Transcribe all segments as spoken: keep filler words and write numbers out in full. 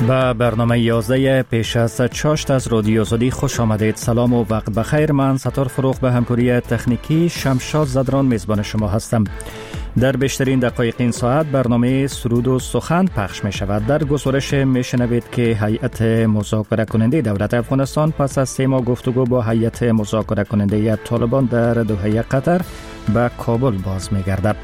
به برنامه یازده پیش از چاشت از رادیو آزادی خوش آمدید. سلام و وقت بخیر. من ستار فروغ به همکاری تکنیکی شمشاد زدران میزبان شما هستم. در بیشترین دقایق این ساعت برنامه سرود و سخن پخش می شود. در گزارش می شنوید که هیئت مذاکره کننده دولت افغانستان پس از سه ماه گفتگو با هیئت مذاکره کننده طالبان در دوحه قطر به کابل باز می گردد.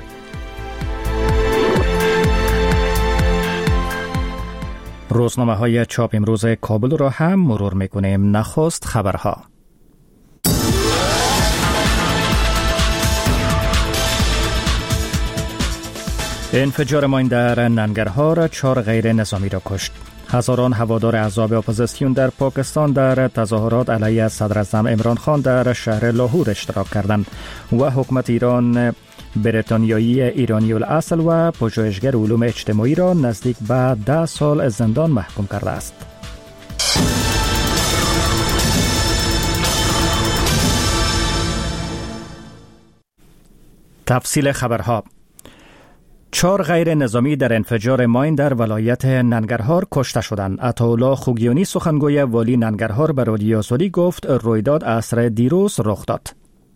روزنامه های چاپ امروز کابل را هم مرور می کنیم. نخست خبرها. انفجار ماین در ننگرهار چهار غیر نظامی را کشت. هزاران هوادار احزاب اپوزیسیون در پاکستان در تظاهرات علیه صدر اعظم عمران خان در شهر لاهور اشتراک کردند و حکومت ایران بریتانیایی ایرانی الاصل و پژوهشگر علوم اجتماعی را نزدیک به ده سال زندان محکوم کرده است. تفصیل خبرها. چهار غیر نظامی در انفجار ماین در ولایت ننگرهار کشته شدند. عطاالله خوگیانی سخنگوی والی ننگرهار به رادیو آزادی گفت رویداد عصر دیروز رخ داد.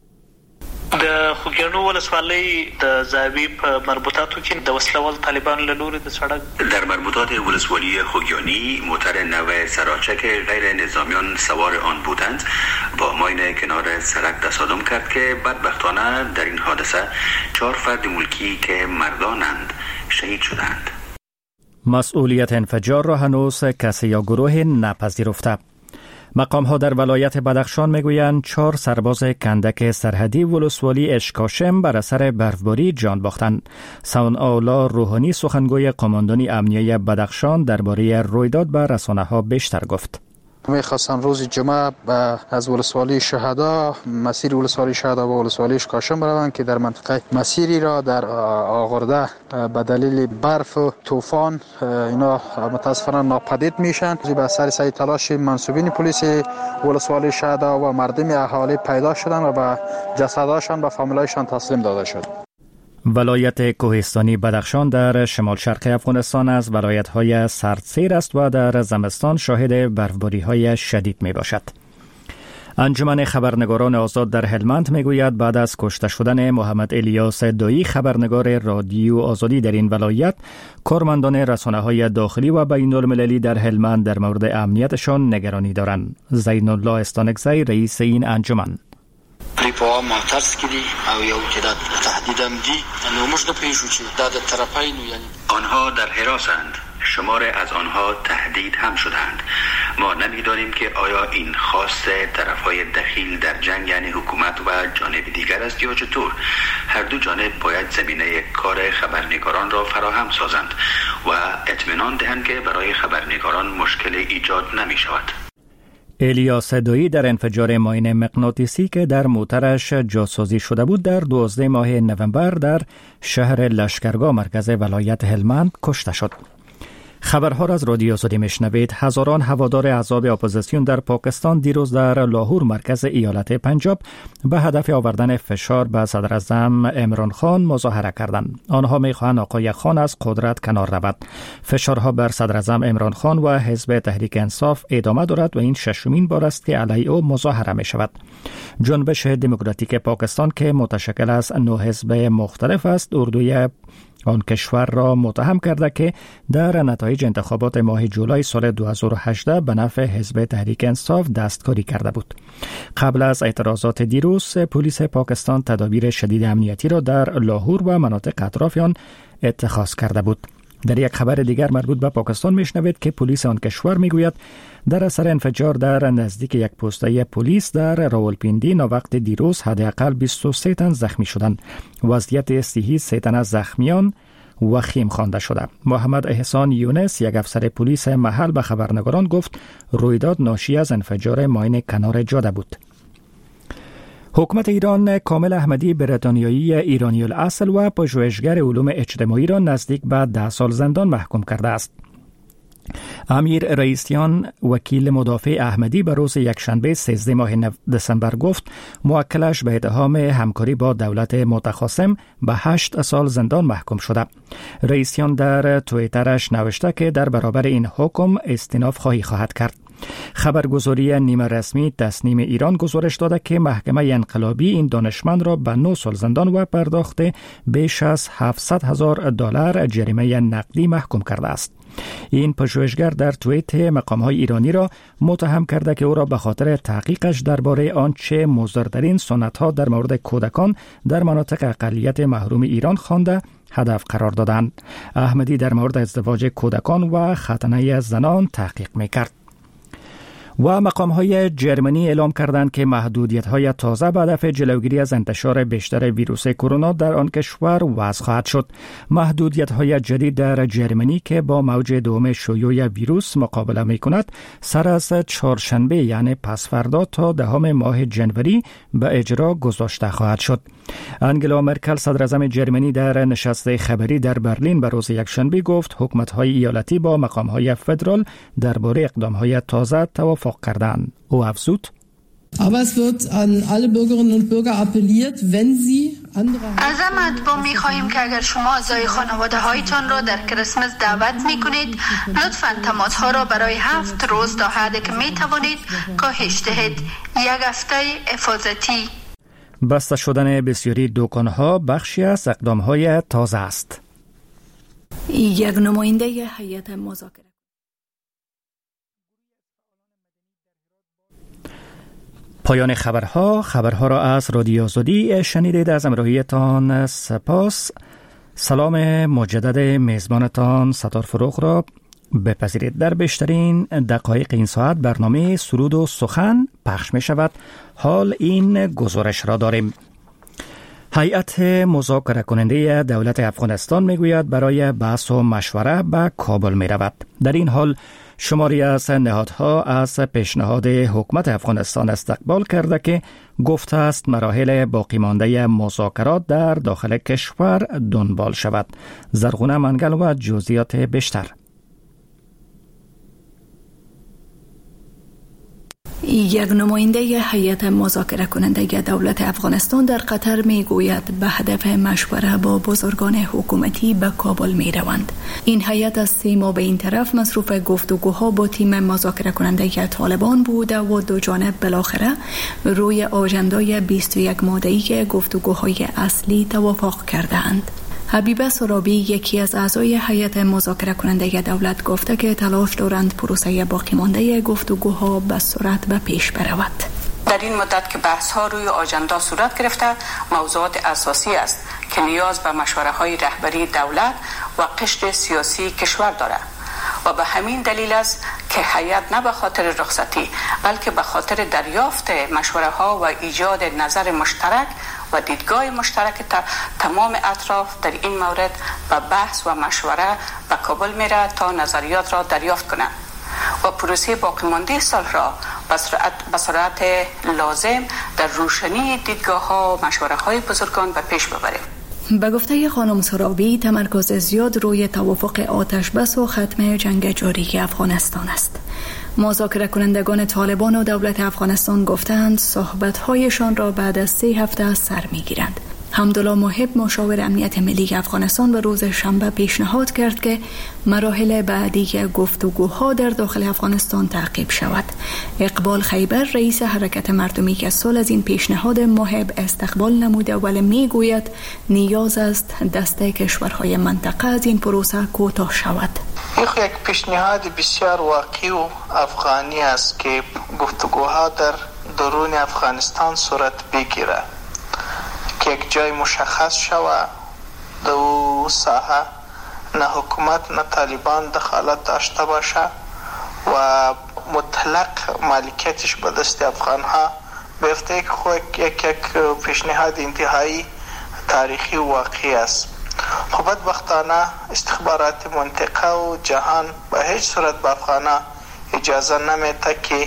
د خوګیانو ولسوالۍ د زاوی په مربوطاتو کې د وسلوال طالبان له لوري د سړک در مربوطات ولسوالی خوگیانی موتر نو سراچک غیر نظامیان سوار آن بودند با ماین کنار سرک تصادم کرد که بدبختانه در این حادثه چهار فرد ملکی که مردانند شهید شدند. مسئولیت انفجار را هنوز کسی یا گروه نپذیرفته. مقام ها در ولایت بدخشان میگویند چهار سرباز کندک سرحدی ولسوالی اشکاشم بر اثر برفباری جان باختند. ثناءالله روحانی سخنگوی قماندانی امنیه بدخشان درباره رویداد به رسانه ها بیشتر گفت. میخواستن روز جمعه از ولسوالی شهدا مسیر ولسوالی شهدا و ولسوالی اشکاشم بروند که در منطقه مسیری را در آغرده به دلیل برف و طوفان اینا متاسفانه ناپدید میشن. به اثر سعی تلاش منصوبین پلیس ولسوالی شهدا و مردم اهالی پیدا شدن و به جسدهاشان به فامیلایشان تسلیم داده شد. ولایت کوهستانی بدخشان در شمال شرق افغانستان از ولایت‌های سردسیر است و در زمستان شاهد برفباری‌های شدید میباشد. انجمن خبرنگاران آزاد در هلمند میگوید بعد از کشته شدن محمد الیاس دایی خبرنگار رادیو آزادی در این ولایت، کارمندان رسانه‌های داخلی و بین المللی در هلمند در مورد امنیتشان نگرانی دارند. زین الله استانکزی رئیس این انجمن په معترض کړي او یو چې د تهدید هم دي نو موږ نه پېژو چې دا د طرفینو یعنی آنها در حراسند. شمار از آنها تهدید هم شدند. ما نمی‌دانیم که آیا این خواست طرفهای دخیل در جنگ یعنی حکومت و جانب دیگر است یا چطور. هر دو جانب باید زمینه کار خبرنگاران را فراهم سازند و اطمینان دهند که برای خبرنگاران مشکل ایجاد نمی‌شود. الیاس دایی در انفجار ماین مغناطیسی که در موترش جاسازی شده بود در دوازده ماه نوامبر در شهر لشکرگاه مرکز ولایت هلمند کشته شد. خبرها را از رادیو آزادی میشنوید. هزاران هوادار احزاب اپوزیسیون در پاکستان دیروز در لاهور مرکز ایالت پنجاب به هدف آوردن فشار به صدر اعظم عمران خان مظاهره کردند. آنها میخواهند آقای خان از قدرت کنار رود. فشارها بر صدر اعظم عمران خان و حزب تحریک انصاف ادامه دارد و این ششمین بار است که علیه او مظاهره می شود. جنبش دموکراتیک پاکستان که متشکل از نه حزب مختلف است، اردوی آن کشور را متهم کرده که در نتایج انتخابات ماه جولای سال دو هزار و هجده به نفع حزب تحریک انصاف دستکاری کرده بود. قبل از اعتراضات دیروز، پلیس پاکستان تدابیر شدید امنیتی را در لاهور و مناطق اطراف آن اتخاذ کرده بود. در یک خبر دیگر مربوط به پاکستان میشنوید که پلیس آن کشور میگوید در اثر انفجار در نزدیک یک پوسته پلیس در راولپیندی ناوقت دیروز حداقل بیست و سه تن زخمی شدند. وضعیت صحی سه تن از زخمیان وخیم خوانده شده. محمد احسان یونس یک افسر پلیس محل به خبرنگاران گفت رویداد ناشی از انفجار ماین کنار جاده بود. حکومت ایران کامل احمدی بریتانیایی ایرانی الاصل و پژوهشگر علوم اجتماعی را نزدیک به ده سال زندان محکوم کرده است. امیر رئیسیان وکیل مدافع احمدی به روز یکشنبه سیزده ماه دسامبر گفت موکلش به اتهام همکاری با دولت متخاصم به هشت سال زندان محکوم شده. رئیسیان در توییترش نوشته که در برابر این حکم استئناف خواهی خواهد کرد. خبرگزاری نیمه رسمی تسنیم ایران گزارش داده که محکمه انقلابی این دانشمند را به نه سال زندان و پرداخت بیش از هفتصد هزار دلار جریمه نقدی محکوم کرده است. این پژوهشگر در توییت مقام‌های ایرانی را متهم کرده که او را به خاطر تحقیقش درباره آنچه مضرترین سنت‌ها در مورد کودکان در مناطق اقلیت محروم ایران خوانده هدف قرار دادند. احمدی در مورد ازدواج کودکان و ختنه زنان تحقیق می‌کرد. و مقام‌های جرمنی اعلام کردند که محدودیت‌های تازه به هدف جلوگیری از انتشار بیشتر ویروس کرونا در آن کشور وضع خواهد شد. محدودیت‌های جدید در جرمنی که با موج دوم شیوع ویروس مقابله می‌کند، سر از چهارشنبه یعنی پس فردا تا دهم ماه جنوری به اجرا گذاشته خواهد شد. انگلا مرکل صدر اعظم جرمنی در نشست خبری در برلین به روز یکشنبه گفت حکومت‌های ایالتی با مقام‌های فدرال درباره اقدام‌های تازه توافق کردند. او افزود: Aber es wird an alle Bürgerinnen und Bürger appelliert, wenn sie andere از مردم می‌خواهیم که اگر شما اعضای خانواده هایتان را در کریسمس دعوت می‌کنید لطفاً تماس‌ها را برای هفت روز تا حدی که می‌توانید کاهش دهید. یک هفته حفاظتی. بسته شدن بسیاری دکان‌ها بخشی از اقدام‌های تازه است. یک نماینده هیئت مذاکره پایان خبرها خبرها را از رادیو آزادی شنیدید. از همراهیتان سپاس. سلام مجدد میزبانتان ستار فروغ را بپذیرید. در بیشترین دقایق این ساعت برنامه سرود و سخن پخش می شود. حال این گزارش را داریم. هیئت مذاکره کننده دولت افغانستان می گوید برای بحث و مشوره به کابل می رود. در این حال شماری از نهادها از پیشنهاد حکومت افغانستان استقبال کرده که گفته است مراحل باقی مانده مذاکرات در داخل کشور دنبال شود. زرغونه منگل و جزئیات بیشتر. یک نماینده هیئت مذاکره کننده دولت افغانستان در قطر می گوید به هدف مشوره با بزرگان حکومتی به کابل می روند. این هیئت از سه ماه به این طرف مصروف گفتگوها با تیم مذاکره کننده طالبان بوده و دو جانب بالاخره روی آژندای بیست و یک ماده‌ای که گفتگوهای اصلی توافق کردند. حبیبه سرابی یکی از اعضای هیئت مذاکره کننده دولت گفته که تلاش دارند پروسه باقی مانده گفتگوها به سرعت به پیش برود. در این مدت که بحث ها روی آژندا صورت گرفته، موضوعات اساسی است که نیاز به مشوره های رهبری دولت و قشر سیاسی کشور دارد و به همین دلیل است که هیئت نه به خاطر رخصتی بلکه به خاطر دریافت مشوره ها و ایجاد نظر مشترک و دیدگاه مشترک تمام اطراف در این مورد به بحث و مشوره به کابل میره تا نظریات را دریافت کنند و پروسه باقی مانده صلح را به سرعت, به سرعت لازم در روشنی دیدگاه ها و مشوره های بزرگان به پیش ببریم. به گفته خانم سرابی تمرکز زیاد روی توافق آتش بس و ختم جنگ جاری افغانستان است. مذاکره کنندگان طالبان و دولت افغانستان گفتند صحبت‌هایشان را بعد از سه هفته سر می‌گیرند. حمدالله محب مشاور امنیت ملی افغانستان به روز شنبه پیشنهاد کرد که مراحل بعدی گفتگوها در داخل افغانستان تعقیب شود. اقبال خیبر رئیس حرکت مردمی که سال از این پیشنهاد محب استقبال نموده ولی میگوید نیاز است دست کشورهای منطقه از این پروسه کوتاه شود. یک پیشنهاد بسیار واقعی و افغانی است که گفتگوها در درون افغانستان صورت بگیرد که یک جای مشخص شود دو ساحه نه حکومت نه طالبان دخالت داشته باشه و مطلق مالکیتش به دست افغان ها بیفته که خود یک یک پیشنهاد انتهایی تاریخی و واقعی است. خب بدبختانه استخبارات منطقه و جهان به هیچ صورت به افغان ها اجازه نمیده که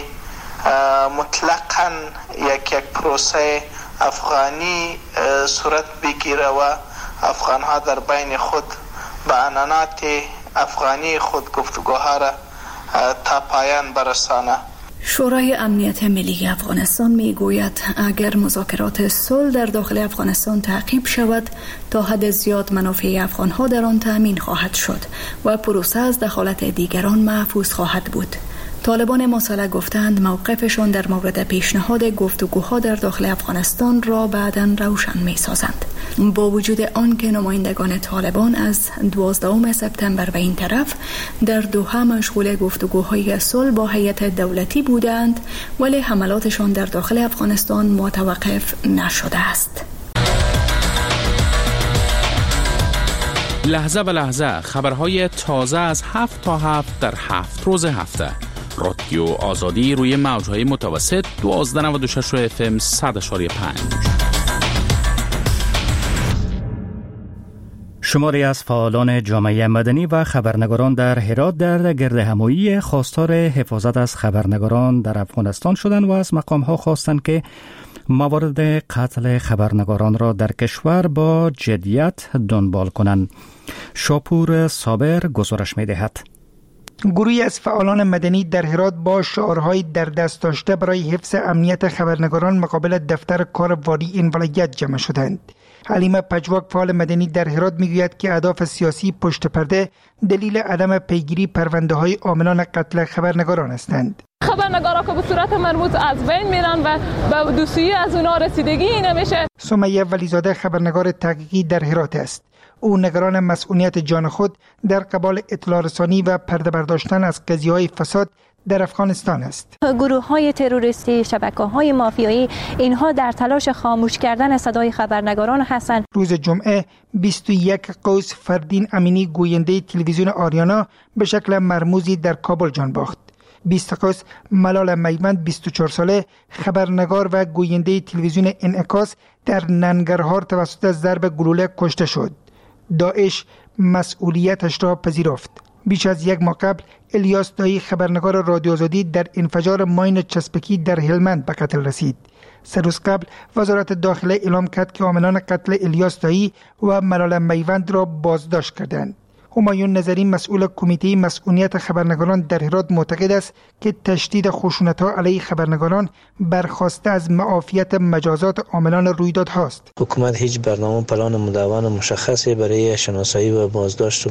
مطلقاً یک یک پروسه افغانی صورت بگیره و افغان ها در بین خود به عنانات افغانی خود گفتگوها را تا پایان برسانه. شورای امنیت ملی افغانستان می گوید اگر مذاکرات صلح در داخل افغانستان تعقیب شود تا حد زیاد منافع افغانها در آن تأمین خواهد شد و پروسه از دخالت دیگران محفوظ خواهد بود. طالبان مسلح گفتند موقفشان در مورد پیشنهاد گفتگوها در داخل افغانستان را بعداً روشن می سازند. با وجود آن که نمایندگان طالبان از دوازدهم سپتامبر و این طرف در دوحه مشغول گفتگوهای صلح با هیئت دولتی بودند، ولی حملاتشان در داخل افغانستان متوقف نشده است. لحظه به لحظه خبرهای تازه از هفت تا هفت در هفت روز هفته. رادیو آزادی روی موجهای متوسط دوازده نود و شش اف ام صد اشاری پنج. شماری از فعالان جامعه مدنی و خبرنگاران در هرات در گردهمایی خواستار حفاظت از خبرنگاران در افغانستان شدند و از مقام‌ها خواستند که موارد قتل خبرنگاران را در کشور با جدیت دنبال کنند. شاپور صابر گزارش می‌دهد. گروهی از فعالان مدنی در هرات با شعارهای در دست داشته برای حفظ امنیت خبرنگاران مقابل دفتر کار والی این ولایت جمع شدند. حلیمه پژواک فعال مدنی در هرات میگوید که اهداف سیاسی پشت پرده دلیل عدم پیگیری پرونده‌های عاملان قتل خبرنگاران هستند. خبرنگارا که به صورت مرموز از بین میرن و به دوسیه از اونا رسیدگی نمیشه. سمیه ولیزاده خبرنگار تحقیقی در هرات است. او نگران مسئولیت جان خود در قبال اطلاع رسانی و پرده برداشتن از قضیه‌های فساد در افغانستان است. گروه‌های تروریستی، شبکه‌های مافیایی، اینها در تلاش خاموش کردن صدای خبرنگاران هستند. روز جمعه بیست و یک قوس فردین امینی گوینده تلویزیون آریانا به شکل مرموزی در کابل جان باخت. بیست قوس ملال میوند بیست و چهار ساله خبرنگار و گوینده تلویزیون انعکاس در ننگرهار توسط ضرب گلوله کشته شد. داعش مسئولیتش را پذیرفت. بیش از یک ماه قبل الیاس دایی خبرنگار رادیو آزادی در انفجار ماین چسبکی در هلمند به قتل رسید. سه روز قبل وزارت داخله اعلام کرد که عاملان قتل الیاس دایی و ملال میوند را بازداشت کردند. همایون نظری مسئول کمیته مسئولیت خبرنگاران در هرات معتقد است که تشدید خشونت‌ها علیه خبرنگاران برخواسته از معافیت مجازات عاملان رویدادهاست. حکومت هیچ برنامه پلان مدون مشخصی برای شناسایی و بازداشت و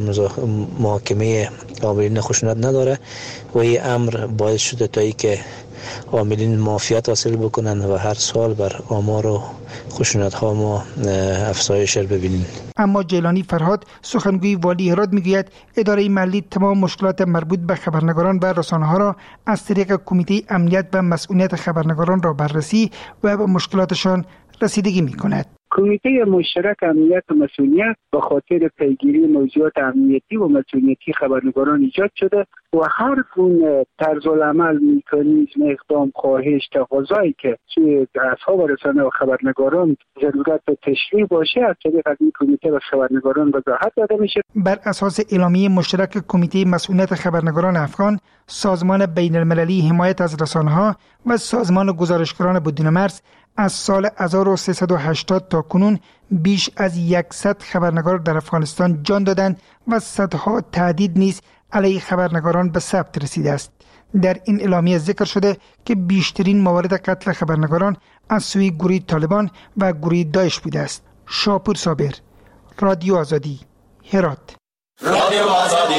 محاکمه عاملین خشونت نداره و این امر باعث شده تا اینکه عاملین معافیت حاصل بکنند و هر سال بر آمار و خشونت ها ما افزایش ببینیم. اما جیلانی فرهاد سخنگوی والی هرات میگوید اداره محلی تمام مشکلات مربوط به خبرنگاران و رسانه ها را از طریق کمیته امنیت و مسئولیت خبرنگاران را بررسی و به مشکلاتشان رسیدگی میکند. کمیته مشترک امنیت و مسئولیت به خاطر پیگیری موضوعات امنیتی و مسئولیتی خبرنگاران ایجاد شده و هر گونه طرز العمل، مکانیزم، اقدام، خواهش، تقاضایی که سوی اصحاب رسانه و خبرنگاران ضرورت به تشریح باشه از طریق این کمیته و خبرنگاران وضاحت داده میشه. بر اساس اعلامیه مشترک کمیته مسئولیت خبرنگاران افغان، سازمان بین المللی حمایت از رسانه‌ها و سازمان گزارشگران بدون مرز از سال هزار و سیصد و هشتاد تا کنون بیش از صد خبرنگار در افغانستان جان دادند و صدها تهدید نیز علیه خبرنگاران به ثبت رسیده است. در این اعلامیه ذکر شده که بیشترین موارد قتل خبرنگاران از سوی گروه طالبان و گروه داعش بوده است. شاپور صابر، رادیو آزادی، هرات. رادیو آزادی.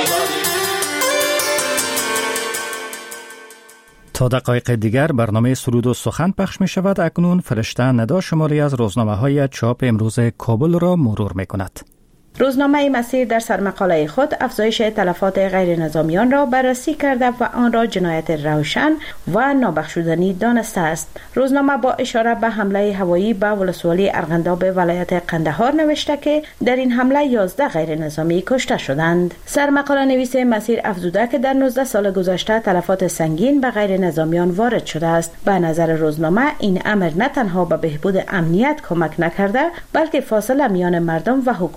تا دقایق دیگر برنامه سرود و سخن پخش می شود. اکنون فرشته ندا شماری از روزنامه های چاپ امروز کابل را مرور می کند. روزنامه مسیر در سرمقاله خود افزایش تلفات غیر نظامیان را بررسی کرده و آن را جنایت روشن و نابخشودنی دانسته است. روزنامه با اشاره به حمله هوایی به ولسوالی ارغنداب ولایت قندهار نوشته که در این حمله یازده غیر نظامی کشته شدند. سرمقاله نویس مسیر افزوده که در نوزده سال گذشته تلفات سنگین به غیر نظامیان وارد شده است. به نظر روزنامه این امر نه تنها به بهبود امنیت کمک نکرده بلکه فاصله میان مردم و حکومت را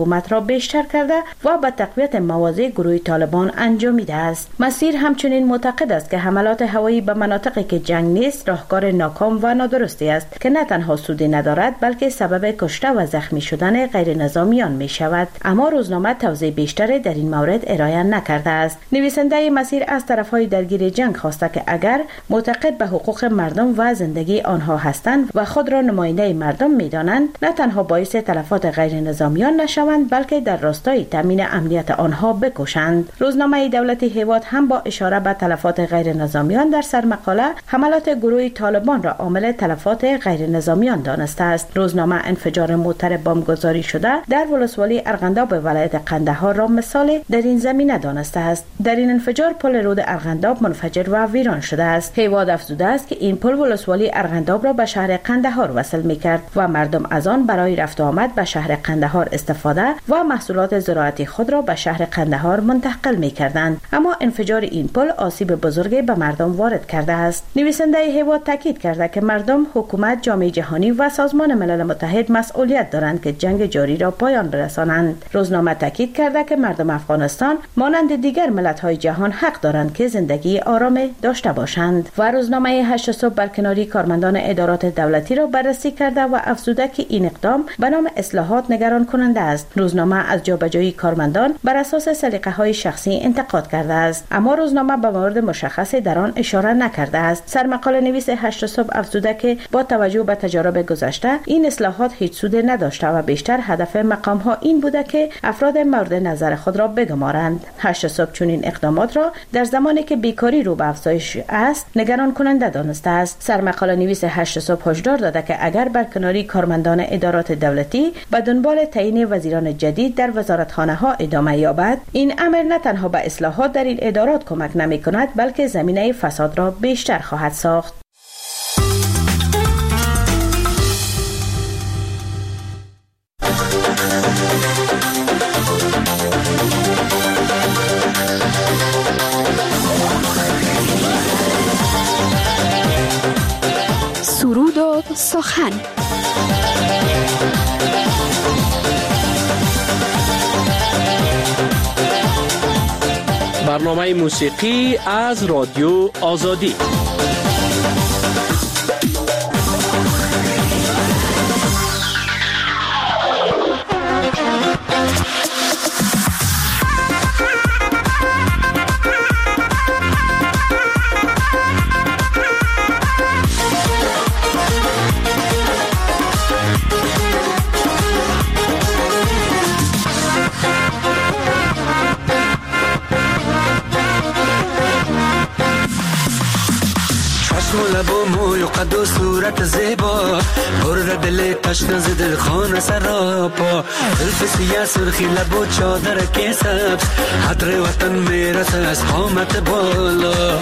بیشتر کرده و به تقویت مواضع گروه طالبان انجامیده است. مسیر همچنین معتقد است که حملات هوایی به مناطقی که جنگ نیست راهکار ناکام و نادرستی است که نه تنها سودی ندارد بلکه سبب کشته و زخمی شدن غیر نظامیان می شود. اما روزنامه توضیح بیشتری در این مورد ارائه نکرده است. نویسنده مسیر از طرفهای درگیر جنگ خواسته که اگر معتقد به حقوق مردم و زندگی آنها هستند و خود را نماینده مردم می‌دانند، نه تنها باعث تلفات غیر نظامیان نشوند بلکه در راستای تامین امنیت آنها بکوشند. روزنامه دولتی هیواد هم با اشاره به تلفات غیر نظامیان در سرمقاله حملات گروه طالبان را عامل تلفات غیر نظامیان دانسته است. روزنامه انفجار موتر بمبگذاری شده در ولسوالی ارغنداب ولایت قندهار را مثال در این زمینه دانسته است. در این انفجار پل رود ارغنداب منفجر و ویران شده است. هیواد افزوده است که این پل ولسوالی ارغنداب را به شهر قندهار وصل می‌کرد و مردم از آن برای رفت و آمد به شهر قندهار استفاده و محصولات زراعتی خود را به شهر قندهار منتقل می‌کردند. اما انفجار این پل آسیب بزرگی به مردم وارد کرده است. نویسنده هیواد تاکید کرده که مردم، حکومت، جامعه جهانی و سازمان ملل متحد مسئولیت دارند که جنگ جاری را پایان برسانند. روزنامه تاکید کرده که مردم افغانستان مانند دیگر ملت‌های جهان حق دارند که زندگی آرام داشته باشند. و روزنامه هشت صبح برکناری کارمندان ادارات دولتی را بررسی کرده و افزوده که این اقدام به نام اصلاحات نگران کننده است. روزنامه از جابجایی کارمندان بر اساس سلیقه‌های شخصی انتقاد کرده است، اما روزنامه به مورد مشخصی در آن اشاره نکرده است. سرمقاله نویس هشت صبح افزوده که با توجه به تجارب گذشته این اصلاحات هیچ سود نداشته و بیشتر هدف مقام‌ها این بوده که افراد مورد نظر خود را بگمارند. هشت صبح چون این اقدامات را در زمانی که بیکاری رو به افزایش است نگران کننده دانسته است. سرمقاله نویس هشت صبح هشدار داده که اگر برکناری کارمندان ادارات دولتی به دنبال تعیین وزیران جدید در وزارتخانه‌ها ادامه یابد، این امر نه تنها به اصلاحات در این ادارات کمک نمی‌کند بلکه زمینه فساد را بیشتر خواهد ساخت. سرود و سخن. برنامه موسیقی از رادیو آزادی. لب و موی و قد و صورت زیبا برد دل تشنه ز دل خانه سراپا زلف سیاه سرخی لب و چادر که سبز حدر وطن میرسه از قامت بالا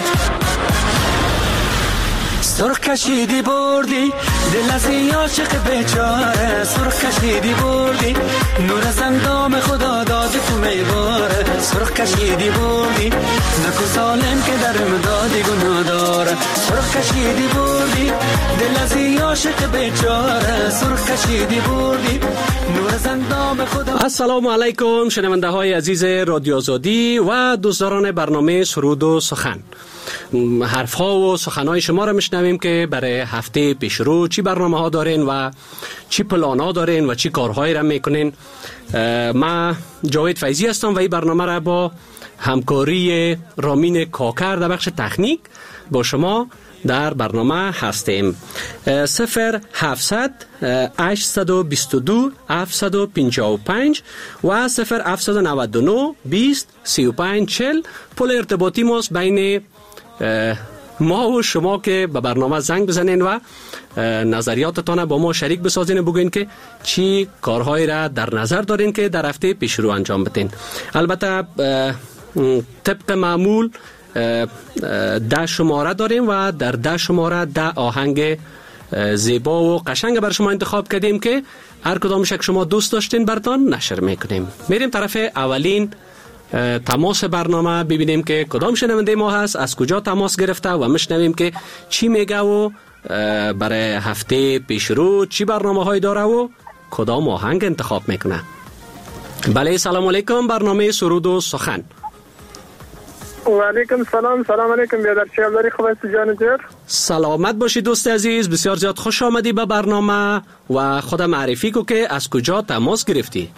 سرخ کشیدی بردی دل از این عاشق بیچاره سرخ کشیدی بردی نور از اندام خدا داد تو میواره سرخ کشیدی بردی نکو ظالم که در امدادی گناه داره سرخ کشیدی بردی دل از این عاشق بیچاره سرخ کشیدی بردی نور از اندام خدا. السلام علیکم شنونده های عزیز رادیو آزادی و دوستداران برنامه سرود و سخن. حرف ها و سخن های شما را میشنویم که برای هفته پیشرو چی برنامه ها دارین و چی پلان ها دارین و چی کارهایی را میکنین. من جاوید فیضی هستم و این برنامه را با همکاری رامین کاکر در بخش تکنیک با شما در برنامه هستیم. صفر هفتصد هشتصد و بیست و دو هفتصد و پنجاه و پنج و صفر هفتصد و نود و نه بیست سی و پنج چهل پل ارتباطی ماست بین ما و شما که به برنامه زنگ بزنین و نظریاتتان با ما شریک بسازین، بگوین که چی کارهایی را در نظر دارین که در هفته پیش رو انجام بدین. البته طبق معمول ده شماره داریم و در ده شماره ده آهنگ زیبا و قشنگ بر شما انتخاب کردیم که هر کدامش که شما دوست داشتین براتون نشر میکنیم. میریم طرف اولین تماس برنامه ببینیم که کدام شنونده ما هست، از کجا تماس گرفته و میشنویم که چی میگه و برای هفته پیش رو چی برنامه های داره و کدام آهنگ انتخاب میکنه. بله سلام علیکم، برنامه سرود و سخن. و علیکم سلام. سلام علیکم بیادر، چه حال خوب است جان جر؟ سلامت باشی دوست عزیز، بسیار زیاد خوش آمدی به برنامه و خود معرفی کو که از کجا تماس گرفتی؟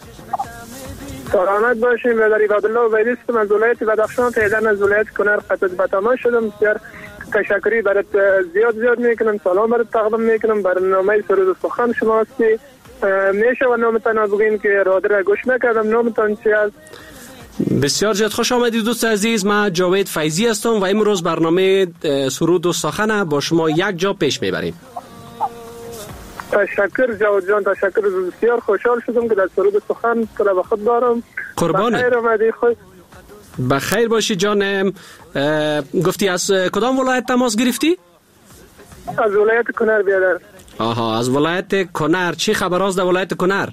سلامت باشیم بیادر. عبادالله ویدیستم از ولایت بدخشان، فعلا از ولایت کنر خطت به تماس شدم. بسیار تشکری برات زیاد زیاد میکنم، سلام برات تقدیم میکنم. برنامه سرود و سخن شما هستی. میشه و نامتان بگین که رادر گوش نکردم، نامتان چی است؟ بسیار زیاد خوش آمدید دوست عزیز، من جاوید فیضی هستم و امروز برنامه سرود و سخن با شما یک جا پیش میبریم. تشکر جاوید جان، تشکر. بسیار خوشحال شدم که در سرود و سخن تو به خود دارم. قربانت. بخیر آمدی. خوش بخیر باشی جانم. گفتی از کدام ولایت تماس گرفتی؟ از ولایت کنر بیادر. آها، از ولایت کنر. چی خبر است در ولایت کنر؟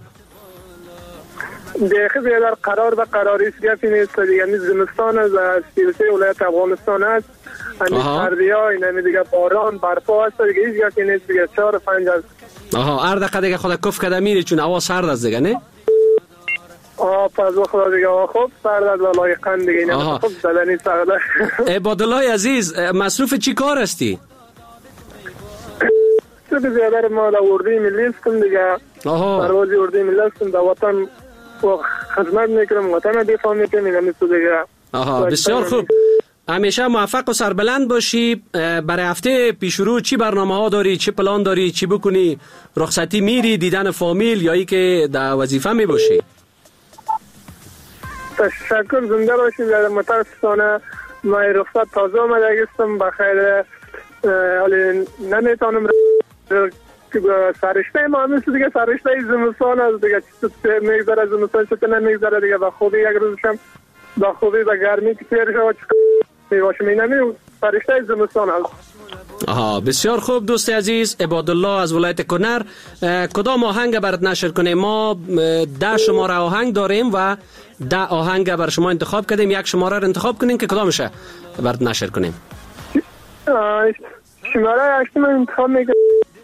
دیگه بیادر قرار به قراریست گفتی نیست دیگه. نیز زمستان از سیلسه ولایت افغانستان است. هنیز سردی ها اینمی دیگه باران برفا هست دیگه، هیچ گفتی نیست دیگه. چهار پنج است. آها، هر دقیقه دیگه خدا کف کده میری چون هوا سرد است دیگه نه؟ آه پس خدا دیگه خوب سرد است و لایقاً دیگه. اینم خوب زدنی سرد است. عبادالله عزیز، مصروف چی کار هستی؟ مصروف زیادر ما در اردوی ملی هستم دیگه. آها. پروازی اردوی ملی هستم، در وطن خدمت میکنم، وطن دفاع میکنم اینم دیگه. آها، بسیار خوب. همیشه موفق و سربلند باشی. برای هفته پیش رو چی برنامه ها داری، چی پلان داری، چی بکنی؟ رخصتی میری، دیدن فامیل یا ای که در وظیفه می باشی؟ تشکر، زنده باشی. در متاسفانه ما رخصت تازه آمده هستم، بخیر حالی نمیتونم سرشته ما مثل دیگه سرشته زمستان است دیگه. چطور میگذره زمستان، چطور نمیگذره دیگه. با خوبی یک روزشم با خوبی با گرمی که پیر شود میباشم، این همی سرشته زمستان است. آها، بسیار خوب دوست عزیز. عبادالله از ولایت کنر، کدام آهنگ برات نشر کنیم؟ ما ده شماره آهنگ داریم و ده آهنگ بر شما انتخاب کردیم. یک شماره رو انتخاب کنیم که کدامشه برات نشر کنیم. شماره هشتم انتخاب میکنم.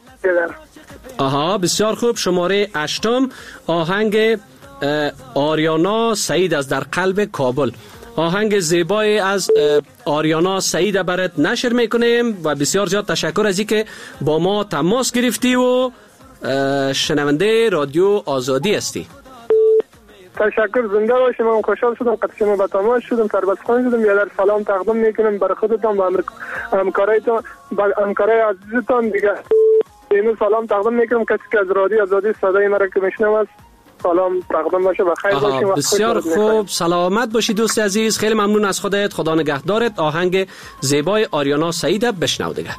آها، بسیار خوب. شماره هشتم آهنگ آریانا سعید از در قلب کابل. آهنگ زیبای از آریانا سعید برات نشر میکنیم و بسیار زیاد تشکر از اینکه با ما تماس گرفتی و شنونده رادیو آزادی هستی. تشکر، زنده باشی. من خوشحال شدم قد شما به تماس شدم، سربستخان شدم. یادر سلام تقدیم میکنم برای خودتان و همکارایتان و همکارای عزیزتان دیگه. اینو سلام تقدیم میکنم کسی که از رادیو آزادی صدای مرا که میشنوه. سلام تقدیم باشه، بخیر باشیم. بسیار خوب، سلامت باشی دوست عزیز. خیلی ممنون از خودت، خدا نگهدارت. آهنگ زیبای آریانا سعید بشنو دیگه.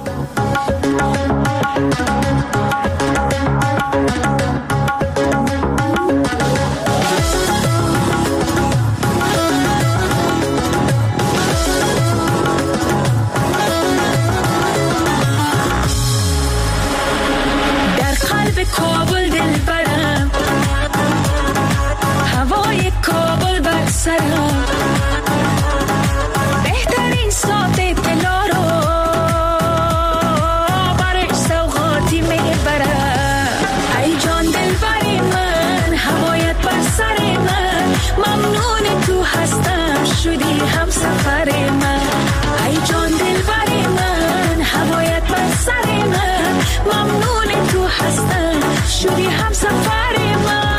کابل دل برم، هوای کابل بر سرم، بهترین ساعت طلا رو برش سوغاتی میبرم. ای جان دل بری من، هوایت بر سر من، ممنون تو هستم شدی هم سفر من. ای جان دل بری من، هوایت بر سر من، ممنون تو هستم شدی هم سفر من.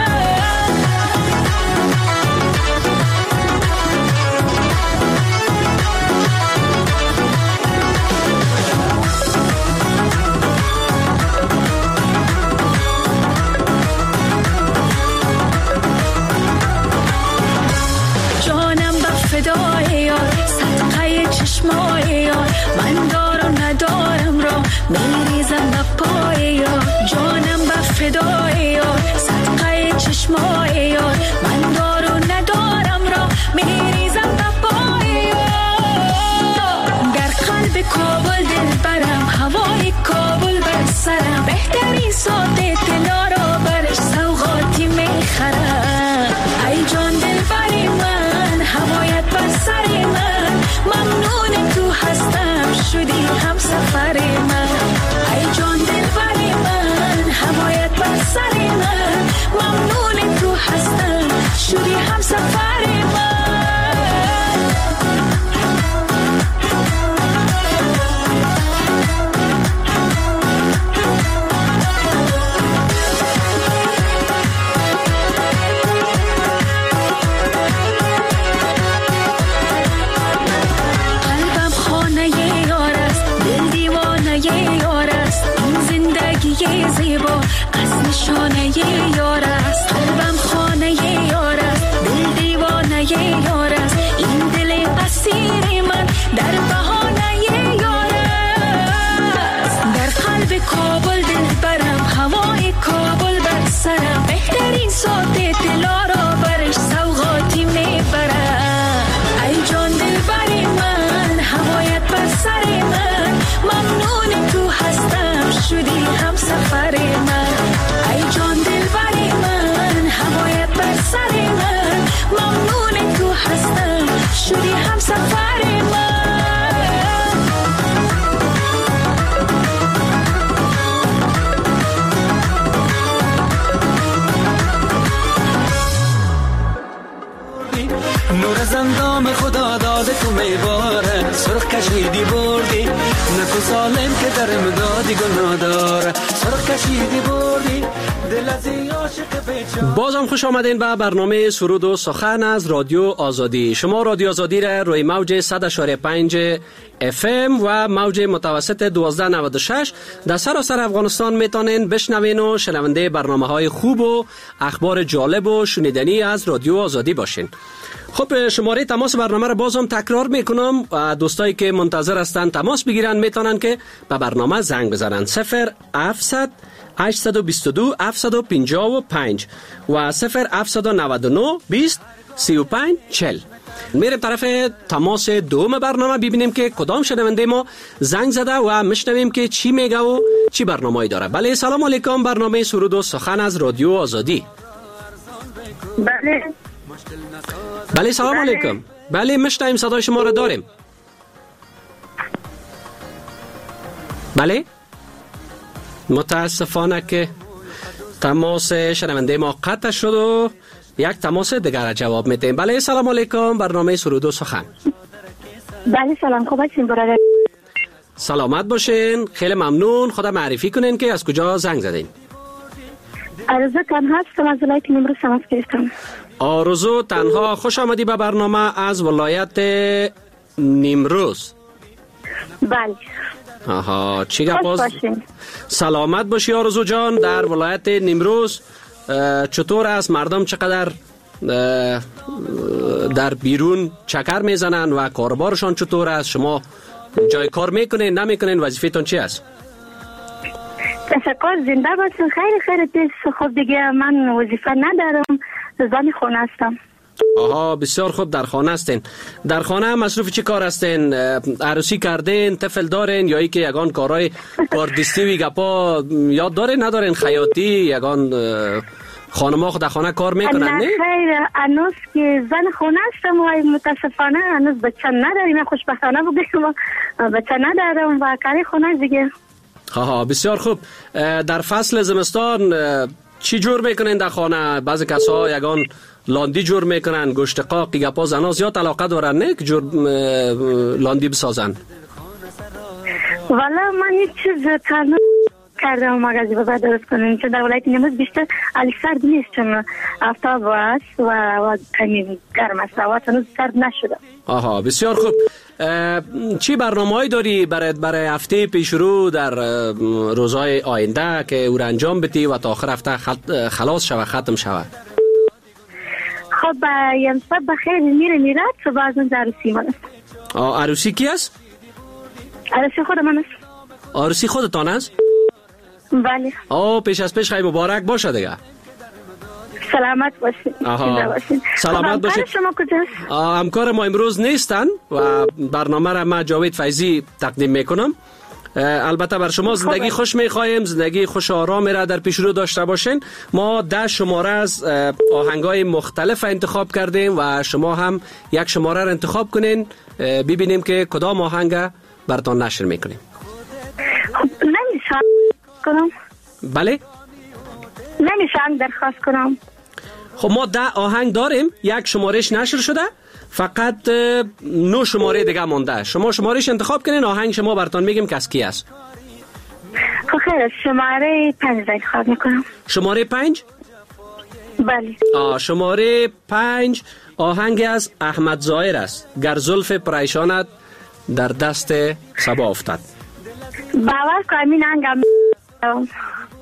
جانم به فدای یار، صدقه چشمای یار، من دار و ندارم را میریزم به پای یار. جانم به فدای یار، صدقه چشمای یار، من دار و ندارم را میریزم به پای یار. در قلب کابل دل برم، هوای کابل بر سرم، بهترین ساعت طلا را برش سوغاتی میخرم. ای جان دل بری من، هوایت بر سر من، ممنون تو هستم شدی هم سفر من. ای جان دل بری من، هوایت بر سر من، ممنون تو هستم از نشانه یار است، قلبم خانه یار است، دل دیوانه یار است، این دل اسیر من در بهانه یار است. در قلب کابل دل برم، هوای کابل بر سرم، بهترین صوت دلارا برش سوغاتی میبرم. ای جان دل بر من، هوایت بر سر من، ممنون تو هستم شدی هم سفر من. ای جان دل بر من، هوایت بر سر من، ممنون تو هستم شدی هم سفر من. نور از اندام خدا داده تو میباره، سرخ کشیدی بردی نه تو ظالم که در امدادی گناه داره، سرخ کشیدی بردی دل از عاشق بیچاره. بازم خوش آمدین به برنامه سرود و سخن از رادیو آزادی. شما رادیو آزادی را روی موج صد و پنج اف ام و موج متوسط دوازده نود و شش در سراسر افغانستان میتونین بشنوین و شنونده برنامه های خوب و اخبار جالب و شنیدنی از رادیو آزادی باشین. خب شماره تماس برنامه را بازم تکرار میکنم. دوستایی که منتظر هستند تماس بگیرن میتونن که به برنامه زنگ بزنن صفر هفتصد هشتصد و بیست و دو هفتصد و پنجاه و پنج و صفر هفتصد و نود و نه بیست سی و پنج چهل. میریم طرف تماس دوم برنامه ببینیم که کدام شنونده ما زنگ زده و میشنویم که چی میگه و چی برنامه‌ای داره. بله سلام علیکم، برنامه سرود و سخن از رادیو آزادی. بله بله سلام بله. علیکم. بله میشنویم، صدای شما را داریم. بله متاسفانه که تماس شنونده ما قطع شد و یک تماس دیگر جواب میدیم. بله سلام علیکم، برنامه سرود و سخن. بله سلام، خوب هستین برادر؟ سلامت باشین، خیلی ممنون. خدا معرفی کنین که از کجا زنگ زدین؟ آرزو تنها هستم، از ولایت نیمروز تماس گرفتم. آرزو تنها، خوش آمدی به برنامه از ولایت نیمروز. بله. آها چی گپ؟ سلامت باشی آرزو جان. در ولایت نیمروز چطور است؟ مردم چقدر در بیرون چکر میزنن و کاربارشان چطور است؟ شما جای کار میکنین نمیکنین؟ وظیفه‌تون چی است؟ تشکر، زنده باشین. خیلی خیلی تیز. خب دیگه من وظیفه ندارم، زن خانه هستم. آها بسیار خوب، در خانه هستین. در خانه مصروف چی کار هستین؟ عروسی کردین، طفل دارین یا ای که یگان کارهای کاردستی و گپا یاد دارین ندارین؟ خیاطی یگان خانم‌ها خود در خانه کار میکنن نه؟ خیر، هنوز که زن خانه هستم و متاسفانه هنوز بچه نداریم. خوشبختانه بگم بچه ندارم و کاری خانه دیگه. آها بسیار خوب. در فصل زمستان چی جور میکنین در خانه؟ بعضی کسا یگان لاندی جور میکنن، گوشت قاق گپا. زنا زیاد علاقه دارن نه که جور لاندی بسازن؟ والا من یک چیز تنها کردم مغازه بابا درست کنم، چون در ولایت نیمروز بیشتر علی سرد نیست، چون آفتاب است و کمی گرم است، هوا هنوز سرد نشده. آها بسیار خوب. چی برنامه‌ای داری برای برای هفته پیش رو در روزهای آینده که او را انجام بدی و تا آخر هفته خلاص شود، ختم شود؟ خب امشب بخیر میره میرد صبح از اون عروسی من است. آه عروسی کی است؟ عروسی خود من است. عروسی خودتان است؟ بله. آه پیش از پیش خیلی مبارک باشه دیگه. سلامت باشید. آها سلامت باشید. شما کجاست؟ همکار ما امروز نیستن و برنامه را من جاوید فیضی تقدیم میکنم. البته بر شما زندگی خوش میخوایم، زندگی خوش آرامی را در پیش رو داشته باشین. ما ده شماره از آهنگای مختلف انتخاب کردیم و شما هم یک شماره را انتخاب کنین، ببینیم که کدام آهنگ براتون نشر میکنیم. خب نمیشه کنم؟ بله؟ نمیشه درخواست کنم؟ خب ما ده آهنگ داریم، یک شمارش نشر شده، فقط نو شماره دیگه مونده. شما شمارش انتخاب کنین، آهنگ شما براتون میگیم که از کی است. خیر، شماره پنج انتخاب میکنم. شماره پنج؟ بله. آه شماره پنج آهنگ از احمد ظاهر است. گر زلف پریشانت در دست صبا افتاد. باور کنین انگم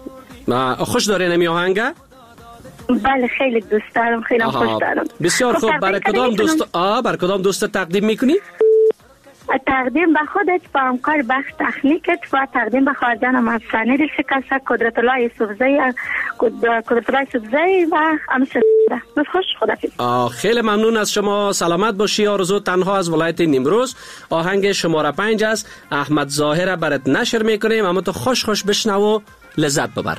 خوش داره نمی آهنگ؟ بله خیلی دوست دارم، خیلی خوش دارم. بسیار خوب. برای کدام دوست آ برای کدام دوست تقدیم میکنی؟ تقدیم به خودت، به همکار بخش تکنیکت و تقدیم به خارجانم از سنیر شکسته، قدرت الله یوسفزئی، قدرت الله یوسفزئی و همسر بس خوش. خدافظ. خیلی ممنون از شما، سلامت باشی. آرزو تنها از ولایت نیمروز. آهنگ شماره پنج است، احمد ظاهر برات نشر میکنیم، اما تو خوش خوش بشنو و لذت ببر.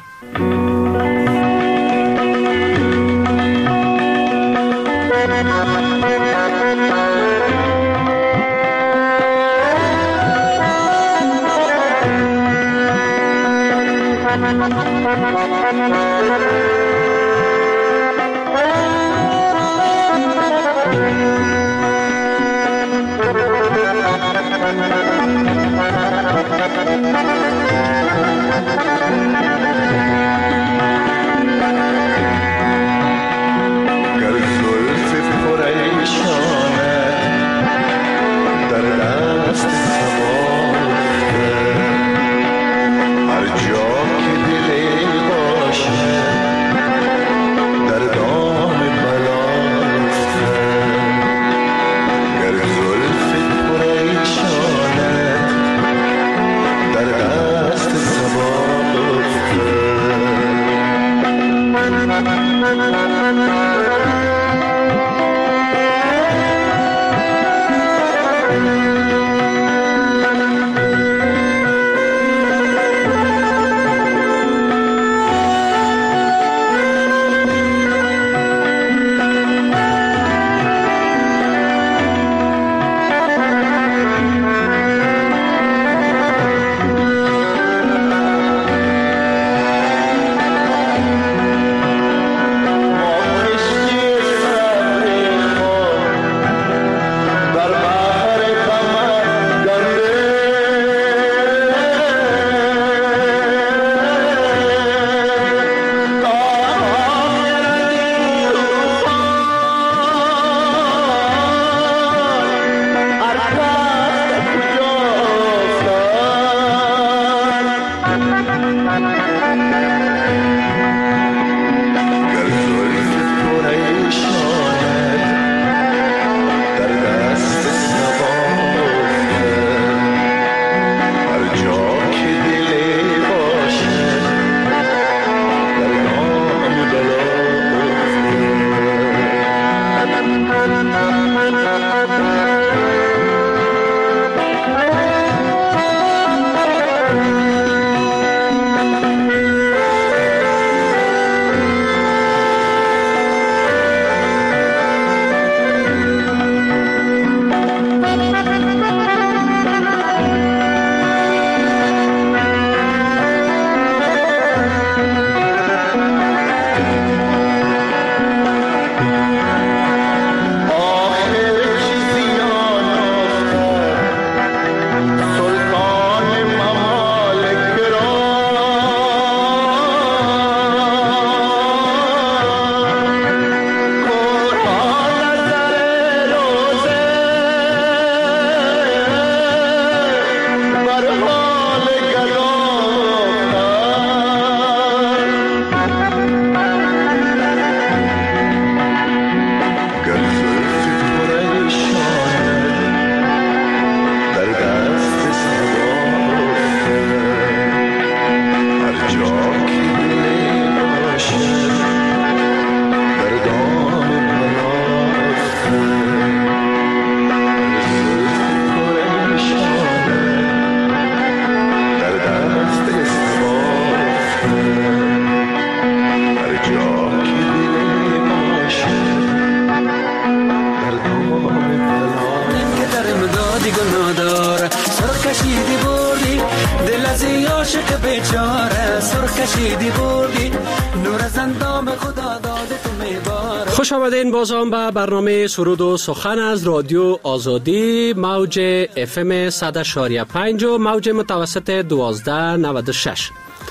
خوش آمدین بازم به برنامه سرود و سخن از رادیو آزادی، موج اف ام صد و پنج و موج متوسط دوازده نود و شش.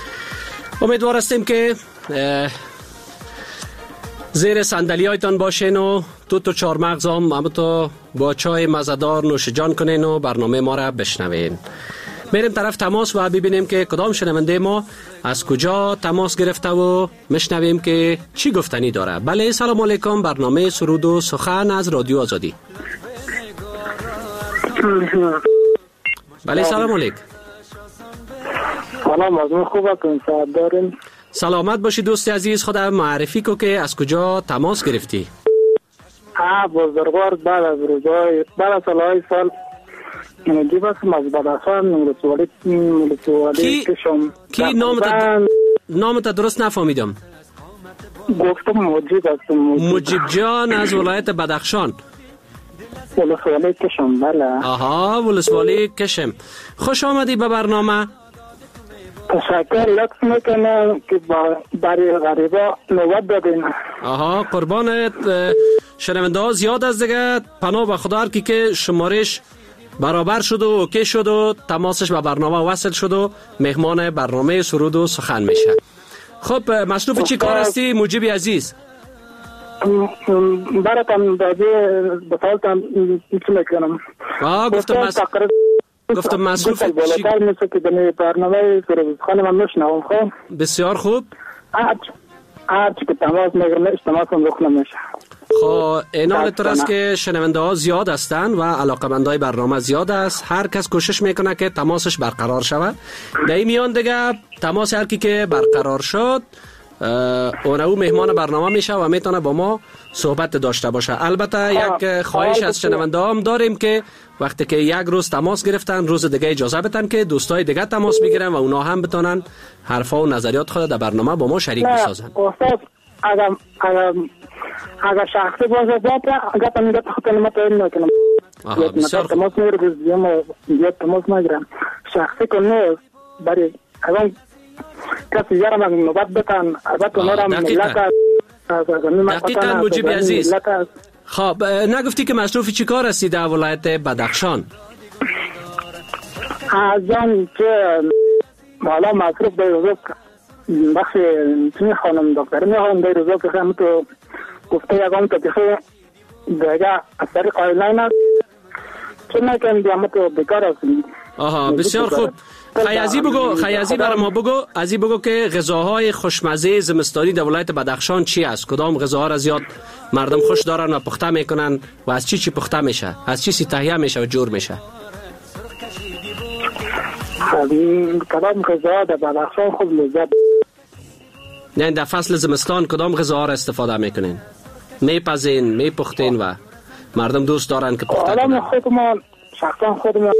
امیدوار هستیم که زیر صندلی هایتان باشین و دو تا چهار مغز هم همونطور با چای مزدار نوش جان کنین و برنامه ما را بشنوین. میریم طرف تماس و ببینیم که کدام شنونده ما از کجا تماس گرفته و مشنویم که چی گفتنی داره. بله سلام علیکم، برنامه سرود و سخن از رادیو آزادی. بله سلام علیکم. سلام، از من خوب هستم، سلام داریم. سلامت باشی دوست عزیز، خدا معرفی کو که از کجا تماس گرفتی؟ ها بزرگوار، بعد از روزای بعد از سالهای سال نجیب هستم از بدخشان، ولسوالی ولسوالی کشم. کی نامت نامت درست نفهمیدم. گفتم مجیب هستم. مجیب جان از ولایت بدخشان. ولسوالی کشم. بله. آها ولسوالی کشم. خوش آمدی به برنامه. تشکر، لطف میکنم که برای غریبا نوبت دادین. آها قربانت. شنونده ها زیاد از دیگه، پناه به خدا کی که شمارش برابر شد و اوکی شد و تماسش به برنامه وصل شد و مهمان برنامه سرود و سخن میشه. خب مصروف چی کار هستی مجیبی عزیز؟ براتم دادی بطالتم چی میکنم. آه گفتم مصروف گفتم مصروف چی؟ بالاتر میشه که به برنامه سرود سخن من میشنوم. خب بسیار خوب. هر چی که تماس میگیرم تماس هم رخ نمیشه. خب این حالت است که شنونده ها زیاد هستند و علاقه‌مندای برنامه زیاد است. هر کس کوشش میکنه که تماسش برقرار شود. در این میان دیگه تماس هر کی که برقرار شد اون او مهمان برنامه میشه و میتونه با ما صحبت داشته باشه. البته یک خواهش از شنونده ها هم داریم که وقتی که یک روز تماس گرفتن روز دیگه اجازه بدن که دوستای دیگه تماس بگیرن و اونا هم بتونن حرفا و نظریات خود در برنامه با ما شریک بسازن. استاد اگر اگر اگر شخصی باشه باید اگر تمیدت خود نمت این نکنم. آها بسیار خوب. تماس میگیرم زیاد تماس نگیرم. شخصی که نیست برای اگر کسی یارم اگر نوبت بتن البته نورم ملت دقیقا مجیب عزیز. خب نگفتی که مصروف چی کار هستی در ولایت بدخشان؟ از آن که حالا مصروف در روزا بخش چی خانم دکتر میخوام در روزا که هم تو گفته یکم تا که دیگه از طریق آیلین است چه نکنم دیگه تو بکار هستیم. آها بسیار خوب. خیازی بگو خیازی برای ما بگو ازی بگو که غذاهای خوشمزه زمستانی در ولایت بدخشان چی است؟ کدام غذاها را زیاد مردم خوش دارن و پخته میکنن و از چی چی پخته میشه؟ از چی سی تهیه میشه و جور میشه؟ کدام غذاها در بدخشان خوب لذت؟ نه در فصل زمستان کدام غذاها را استفاده میکنین؟ میپزین، میپختین و مردم دوست دارن که پخته کنن؟ حالا خودمان شخصا خودمان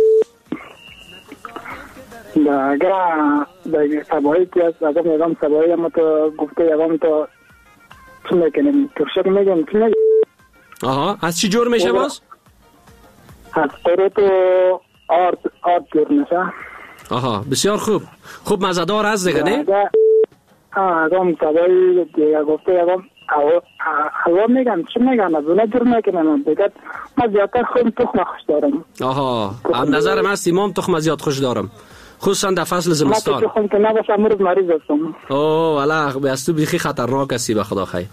اگر در سبایی که از اگر میگم سبایی هم تو گفته یکم تو چی میکنیم ترشک میگم چی میگم. آها از چی جور میشه باز؟ از قروت و آرد آرد جور میشه. آها بسیار خوب. خوب مزدار از دیگه نه؟ آه اگر سبایی دیگه گفته یکم هوا میگم چی میگم از اونه جور میکنم دیگه ما زیادتر خود تخم خوش دارم. آها هم نظرم هست امام تخم زیاد خوش دارم خصوصا در فصل زمستان. ما تخم که نباشه امروز مریض هستم. اوه والا بیست تو بیخی خطرناک هستی به خدا خیر.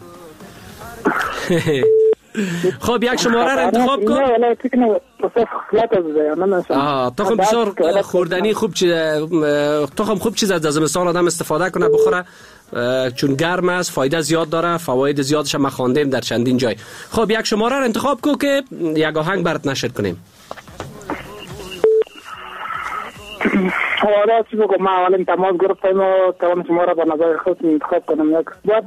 خب یک شماره را انتخاب کن. نه ولی فکر نکنم آها تخم بسیار خوردنی خوب چیز تخم خوب چیز از زمستان آدم استفاده کنه بخوره چون گرم است فایده زیاد داره فواید زیادش ما خواندیم در چندین جای. خب یک شماره را انتخاب کن که یک آهنگ برات نشر کنیم. حالا چی بگم ما اولین تماس گرفتیم و توان شما را به نظر خود انتخاب کنم. یک باید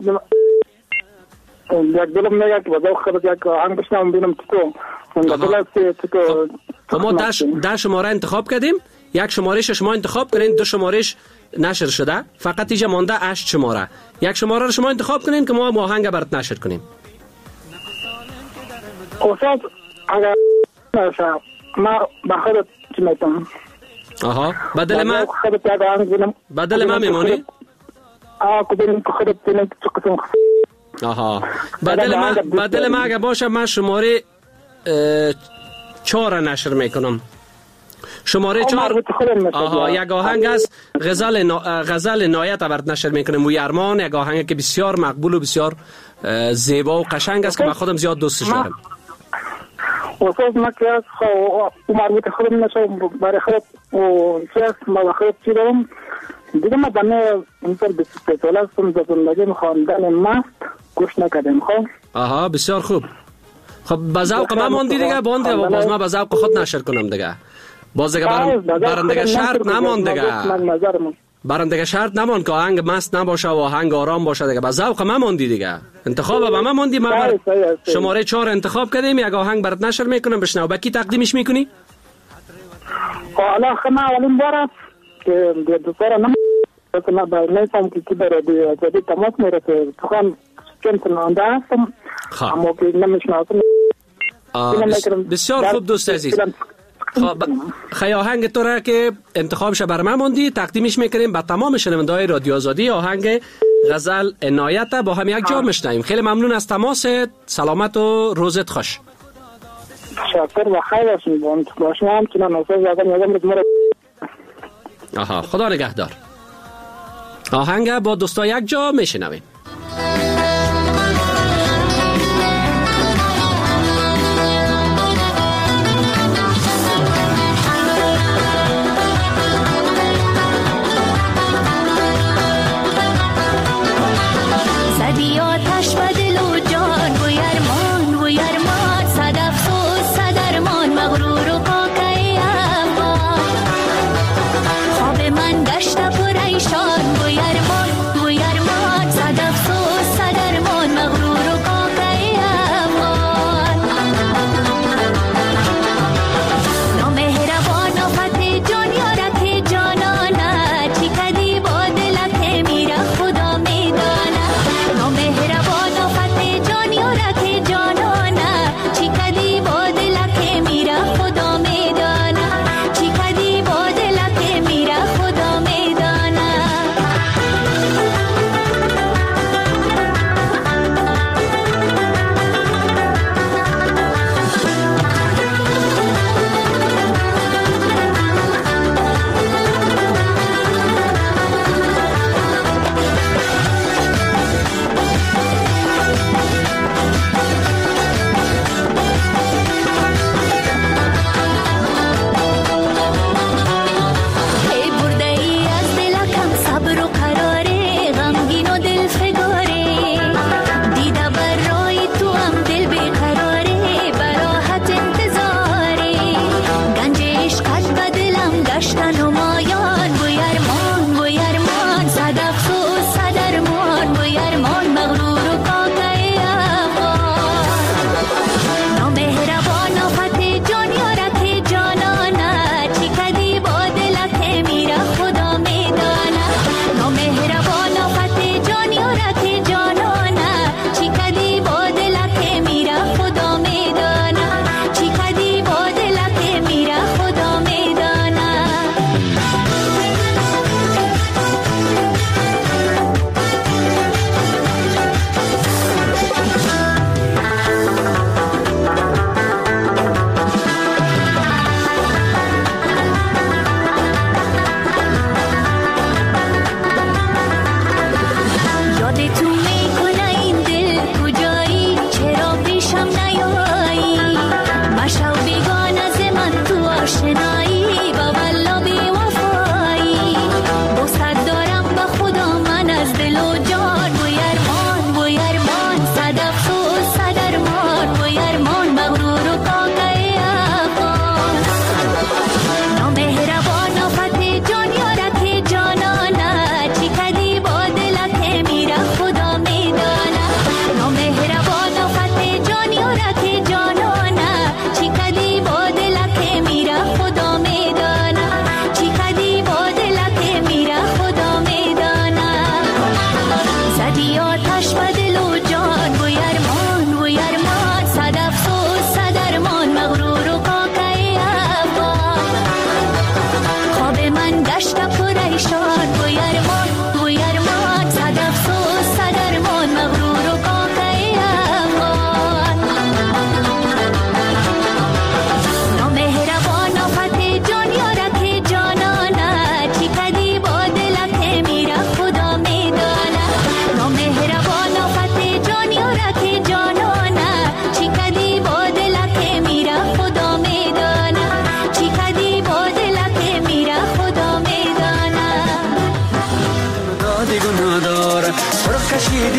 یک دلم میگه که بذار خود یک آهنگ بشنم ببینم تو تو ما ده شماره انتخاب کردیم. یک شمارهش شما انتخاب کنین دو شمارهش نشر شده فقط اینجا مانده هشت شماره. یک شماره رو شما انتخاب کنین که ما آهنگ برات نشر کنیم. استاد اگر ما به خودت چی میتونم. آها بدل ما بدل ما میمونی؟ آه کدوم خودت بینم چه قسم. آها بدل ما بدل ما اگه باشه من شماره چهار نشر میکنم. شماره چهار آها یک آهنگ است غزل نا... غزل نایت برات نشر میکنم و یرمان یک آهنگ که بسیار مقبول و بسیار زیبا و قشنگ است که من خودم زیاد دوستش دارم. وصلت مكة ومربوط خودم نشو برای خود و سیاس ما خود چی دارم دیگه ما بنای انسان بیست و سه ساله هستم زندگی خواندن مست گوش نکردم. خب آها بسیار خوب. خب به ذوق ما ماندی دیگه بانده و باز ما به ذوق خود نشر کنم دیگه باز دیگه برندگه شرط نمان دیگه برندگه شرط نمان که آهنگ مست نباشه و آهنگ آرام باشه دیگه به ذوق ما ماندی دیگه انتخاب به ما ماندی ما بر شماره چهار انتخاب کردیم یک آهنگ برات نشر میکنم بشنو با کی تقدیمش میکنی؟ حالا خنا اولین بار که دوستارا نم مثلا با نیستم که کی برای جدید تماس میرسه تو چون تنانده هستم اما که نمیشناسم. بسیار خوب دوست عزیز. خیلی آهنگ تو را که انتخابش بر من موندی تقدیمش میکنیم با تمام شنونده‌های رادیو آزادی. آهنگ غزل عنایت با هم یک جا میشنویم. خیلی ممنون از تماست. سلامت و روزت خوش. شکر و خیر باشین باشین هم که من نوسه زدم یادم رد مرد. آها خدا نگهدار. آهنگ با دوستا یک جا میشنویم. من گشت پریشان گویرمان گویرمان صدا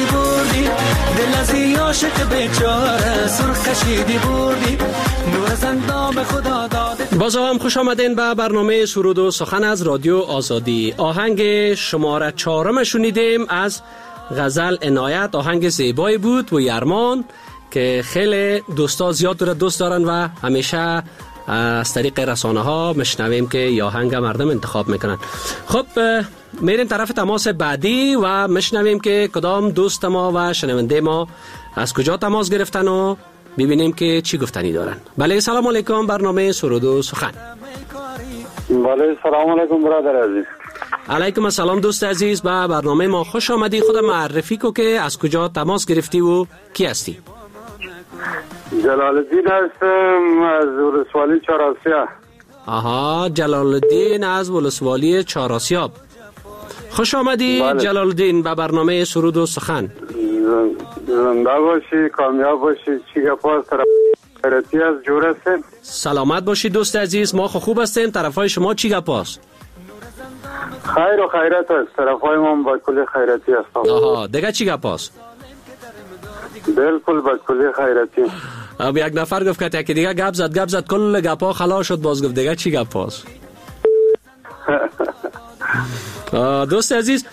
کشیدی بردی دل از این عاشق بیچاره سرخ کشیدی بردی نور از اندام خدا داده. باز هم خوش آمدین به برنامه سرود و سخن از رادیو آزادی. آهنگ شماره چهارم شنیدیم از غزل عنایت. آهنگ زیبایی بود و یرمان که خیلی دوستا زیاد رو دوست دارن و همیشه از طریق رسانه ها مشنویم که یا آهنگ مردم انتخاب میکنن. خب میریم طرف تماس بعدی و مشنویم که کدام دوست ما و شنونده ما از کجا تماس گرفتن و ببینیم که چی گفتنی دارن. بله سلام علیکم، برنامه سرود و سخن. بله سلام علیکم برادر عزیز. علیکم السلام دوست عزیز، به برنامه ما خوش آمدی. خود معرفی کو که از کجا تماس گرفتی و کی هستی؟ جلال الدین هستم از ولسوالی چهارآسیاب. آها، جلال الدین از ولسوالی چهارآسیاب. خوش آمدی بله. جلال الدین به برنامه سرود و سخن. زنده باشی، کامیاب باشی. چی گپاس طرف خیرتی از جور هستیم؟ سلامت باشی دوست عزیز، ما خوب هستیم. طرفای شما چی گپاس؟ خیر و خیرت است. طرفای ما با کلی خیرتی هستم. آها، دیگه چی گپاس؟ بالکل با کلی خیرتی. اب یک نفر گفت که دیگه گپ زد گپ زد کل گپا خلاص شد، باز گفت دیگه چی گپاس؟ دوست عزیز،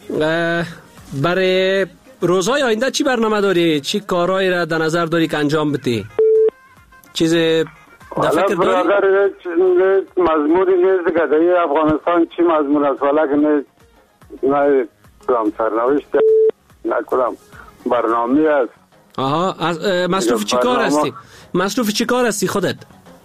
برای روزهای آینده چی برنامه داری؟ چی کارهایی را در نظر داری که انجام بدی؟ چیز در فکر داری؟ برادر مضمونی نیست که در افغانستان چی مضمون است، ولی نه نه کنم سرنوشت نکنم برنامه است. آها، مصروف چی کار هستی؟ مصروف چی کار هستی خودت؟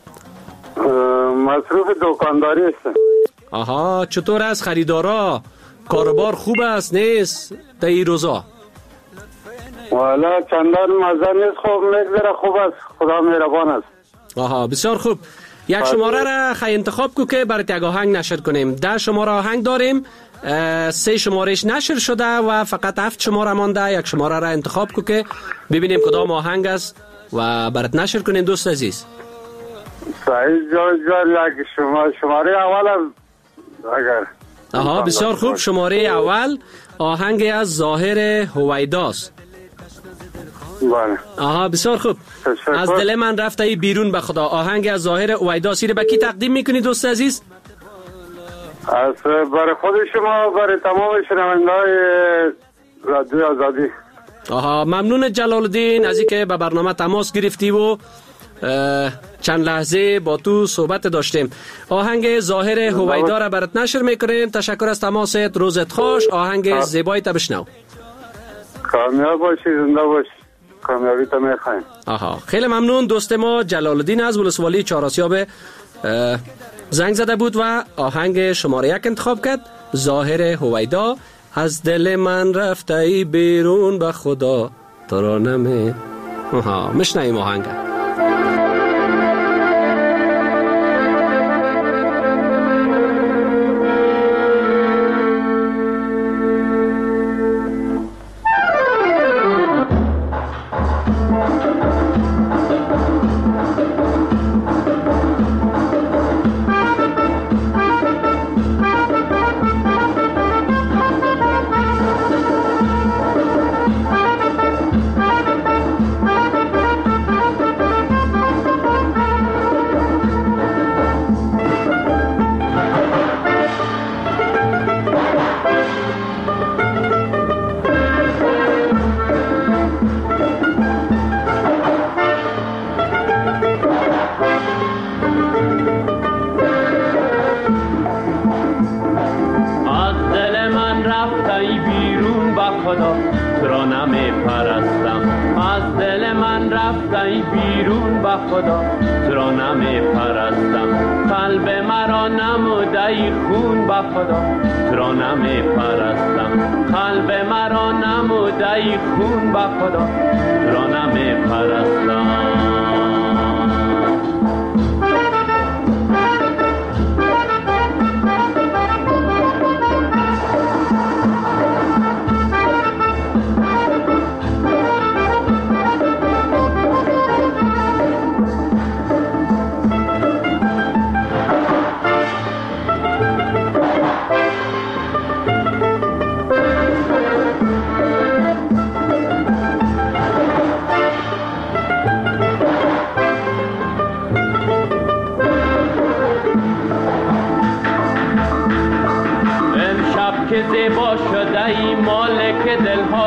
مصروف دکانداری هستم. آها، چطور است خریدارا؟ کاروبار خوب است نیست در این روزا؟ والا چندان مزه نیست، خوب میگذره، خوب است، خدا مهربان است. آها، بسیار خوب. یک شماره را خیلی انتخاب کو که برای یک آهنگ نشر کنیم. ده شماره آهنگ داریم، سه شمارش نشر شده و فقط هفت شماره مانده. یک شماره را انتخاب کو که ببینیم کدام آهنگ است و برات نشر کنیم دوست عزیز. صحیح جا جا یک شماره اول اگر. آها، بسیار خوب. شماره اول آهنگ از ظاهر هویداست. بله. آها، بسیار خوب. از دل من رفته ای بیرون به خدا. آهنگ از ظاهر هویداست. رو به کی تقدیم میکنی دوست عزیز؟ از برای خود شما، برای تمام شنونده‌های رادیو آزادی. آها، ممنون جلال الدین از اینکه به برنامه تماس گرفتی و چند لحظه با تو صحبت داشتیم. آهنگ ظاهر هویدا را برات نشر میکنیم. تشکر از تماست، روزت خوش. آهنگ زیبایی تا بشنو. کامیاب باشی، زنده باشی. کامیابی تا میخوایم. آها، خیلی ممنون. دوست ما جلال الدین از ولسوالی چهارآسیاب زنگ زده بود و آهنگ شماره یک انتخاب کرد، ظاهر هویدا. از دل من رفته ای بیرون به خدا تو را نمی. آها، مشنویم آهنگ.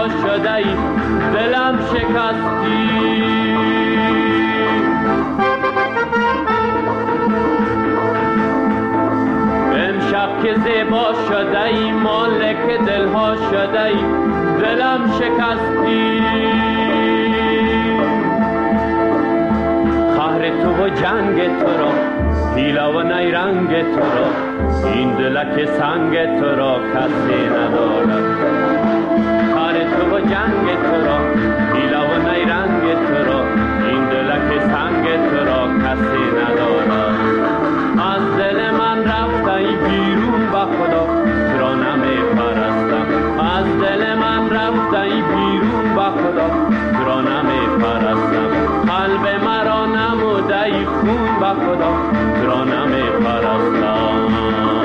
زیبا شده ای دلم شکستی. امشب که زیبا شده ای مالک دلها شده ای دلم شکستی. قهر تو و جنگ تو را حیله و نیرنگ تو را این دلک سنگ تو را کسی ندارد. قهر تو و جنگ تو را حیله و نیرنگ تو را این دلک سنگ تو را کسی ندارد. از دل من رفته ای بیرون به خدا تو را نمی پرستم. از دل من رفته ای بیرون به خدا تو را نمی پرستم. قلب مرا نموده ای خون به خدا تو را نمی پرستم.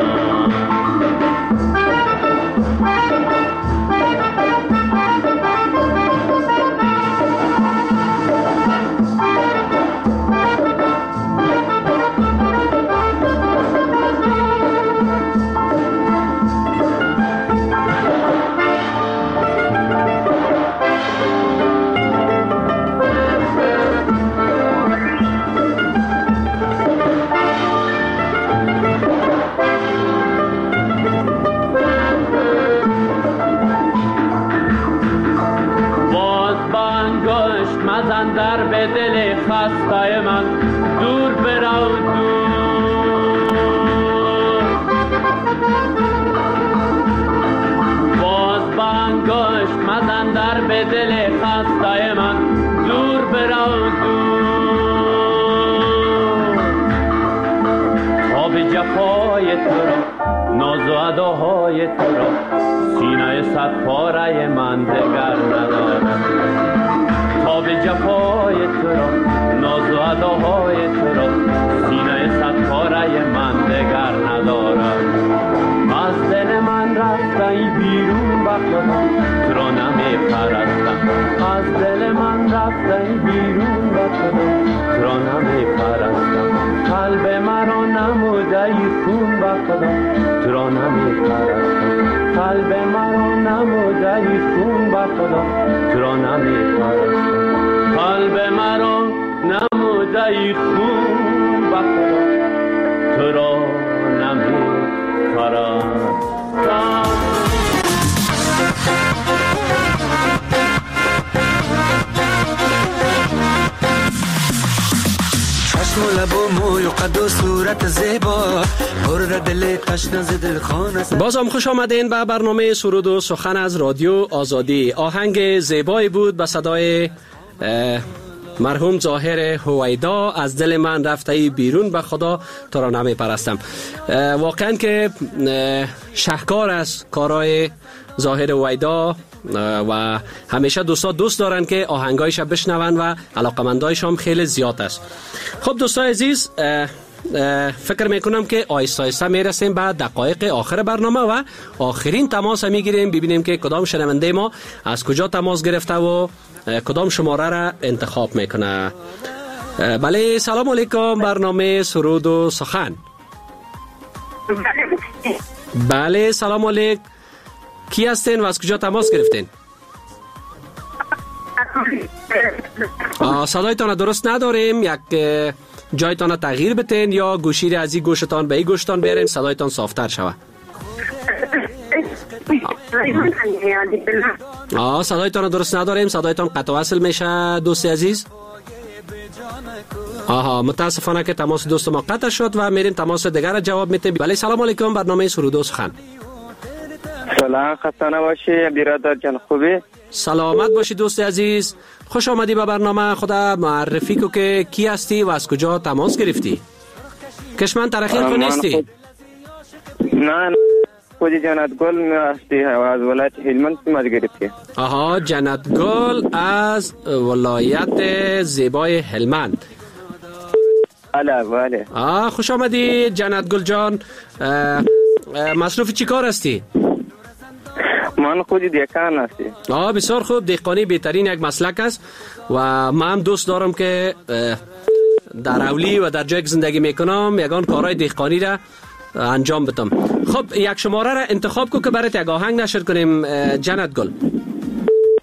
مزن در به دل خسته من دور برو دور. باز بانگشت مزن در به دل خسته من دور برو دور. تاب جفای تو را ناز و اداهای تو را سینه صد پاره من دگر ندارد. تاب جفای تو را ناز و اداهای تو را سینه صد پاره من دگر ندارد. از دل من رفته ای بیرون به خدا تو را نمی پرستم. از دل من رفته ای بیرون به خدا تو را نمی پرستم. قلب مرا نموده ای خون به خدا تو را نمی پرستم. قلب مرا نموده ای خون به خدا تو را نمی پرستم. قلب مرا نموده ای خون به خدا تو را نمی پرستم. چشم و لب و موی و قد و صورت زیبا برد دل تشنه ز دلخانه. بازم خوش آمدین به برنامه سرود و سخن از رادیو آزادی. آهنگ زیبایی بود به صدای مرحوم ظاهر هویدا. از دل من رفته ای بیرون به خدا تو را نمی پرستم. واقعا که شهکار است کارهای ظاهر هویدا و همیشه دوستا دوست دارن که آهنگایش بشنون و علاقمندایش هم خیلی زیاد است. خب دوستای عزیز، فکر میکنم که آیسته آیسته میرسیم به دقایق آخر برنامه و آخرین تماس میگیریم ببینیم که کدام شنونده ما از کجا تماس گرفته و کدام شماره را انتخاب میکنه. بله، سلام علیکم، برنامه سرود و سخن. بله سلام علیکم، کی هستین و از کجا تماس گرفتین؟ صدایتان درست نداریم، یک جایتان تغییر بتین یا گوشی را از این گوشتان به این گوشتان بیارین صدایتان صافتر شود. آه صدایتان درست نداریم، صدایتان قطع وصل میشه دوست عزیز. آها متاسفانه که تماس دوست ما قطع شد و میریم تماس دیگر را جواب میتیم. بله سلام علیکم، برنامه سرود و سخن. سلام، خسته نباشی برادر جان، خوبی؟ سلامت باشی دوست عزیز، خوش آمدی به برنامه. خدا معرفی کو که کی هستی و از کجا تماس گرفتی؟ کشمن ترخیر تو نیستی؟ خود... نه خودی جنت گل هستی و از ولایت هلمند تماس گرفتی. آها جنت گل از ولایت زیبای هلمند. بله بله. آه خوش آمدی جنت گل جان. مصروف چی کار هستی؟ من خودی دهقان هستی. آه بسیار خوب، دهقانی بهترین یک مسلک است و من هم دوست دارم که در اولی و در جایی که زندگی میکنم یگان کارهای دهقانی را انجام بدم. خب یک شماره را انتخاب کو که برات یک آهنگ نشر کنیم جنت گل.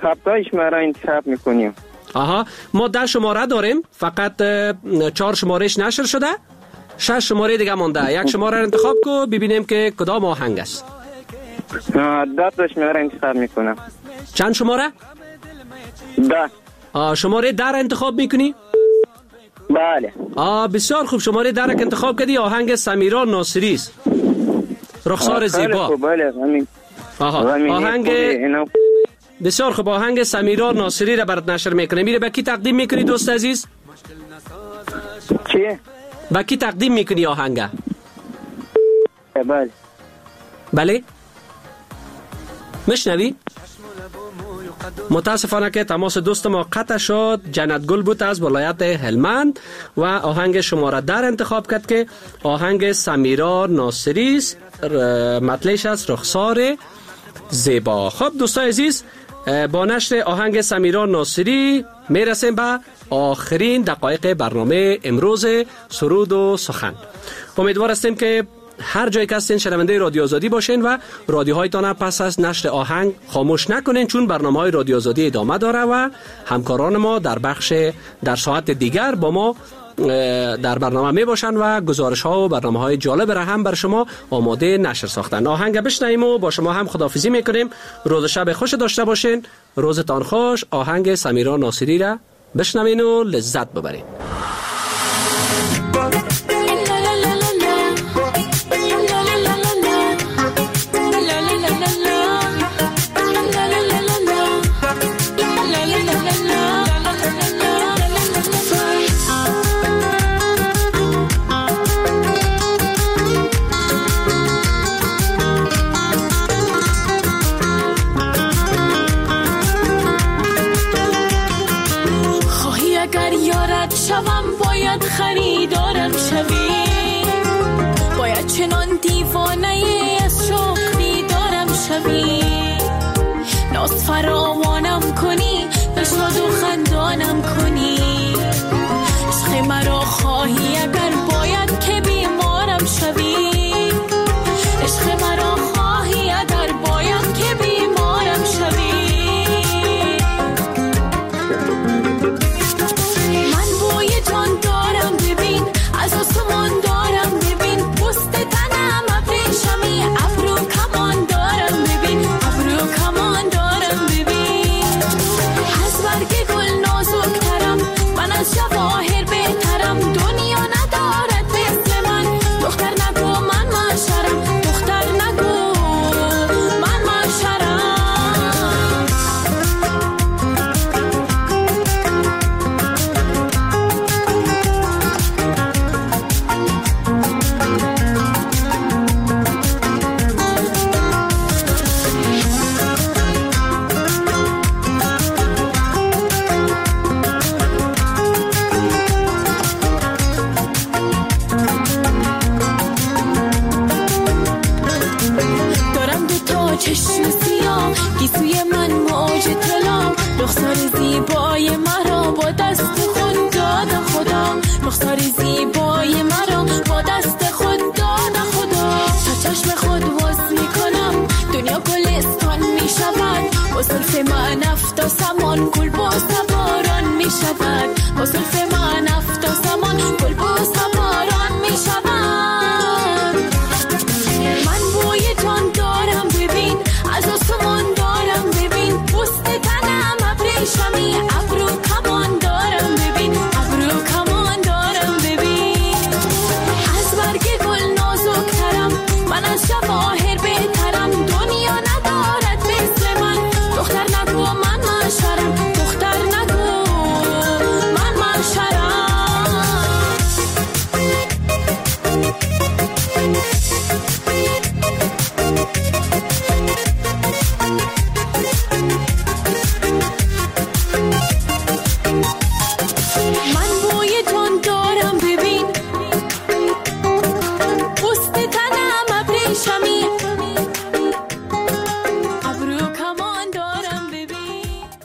هفته شماره انتخاب میکنیم. آها، ما ده شماره داریم، فقط چهار شمارهش نشر شده، شش شماره دیگه مونده. یک شماره رو انتخاب کو ببینیم که کدام آهنگ است. ده تا شماره انتخاب میکنم. چند شماره؟ ده. آه، شماره ده را انتخاب میکنی؟ بله. آه، بسیار خوب. شماره ده را که انتخاب کردی آهنگ سمیرا ناصری است، رخسار زیبا. بله همین. آها، آهنگ بسیار خوب. آهنگ سمیرا ناصری را برات نشر میکنه. میره به کی تقدیم میکنی دوست عزیز؟ چی؟ به کی تقدیم میکنی آهنگ؟ بله. بله؟ مشنوی؟ متاسفانه که تماس دوست ما قطع شد. جنت گل بود از ولایت هلمند و آهنگ شماره در انتخاب کرد که آهنگ سمیرا ناصری است، مطلعش از رخسار زیبا. خب دوستان عزیز، با نشر آهنگ سمیرا ناصری میرسیم به آخرین دقایق برنامه امروز سرود و سخن. امیدوار هستیم که هر جای که هستین شنونده رادیو آزادی باشین و رادیوهایتان پس از نشر آهنگ خاموش نکنین، چون برنامه‌های رادیو آزادی ادامه داره و همکاران ما در بخش در ساعت دیگر با ما در برنامه می باشن و گزارش ها و برنامه های جالب را هم بر شما آماده نشر ساختن. آهنگ بشنویم و با شما هم خداحافظی میکنیم. روز شب خوش داشته باشین. روزتان خوش. آهنگ سمیرا ناصری را بشنوین و لذت ببرین. شوم باید خریدارم شوی، باید چنان دیوانه از شوق بیدارم شوی، ناز فراوانم کنی، بشاد و خندانم کنی، عشق مرا خواهی اگر باید که بیمارم شوی، عشق مرا خواهی اگر باید که بیمارم شوی. از آسمان دارم ببین، پوست تنم ابریشمی، ابرو کمان دارم ببین، ابرو کمان دارم ببین، از برگ گل نازکترم، من از جواهر بهترم، دنیا ندارد مثل من، دختر نگو من معشرم، دختر نگو من معشرم. چشم سیاه گیسوی من موج طلا، رخسار زیبای مرا با دست خود داد خدا، رخسار زیبای مرا با دست خود داد خدا، تا چشم خود وصل می کنم دنیا گلستان می شود، با زلف من افتا سمان گل بوسه باران می شود، با زلف من افتا سمان گل بوسه باران می شود. من بوی جان دارم ببین، از آسمان دارم ببین، پوست تنم ابریشمی،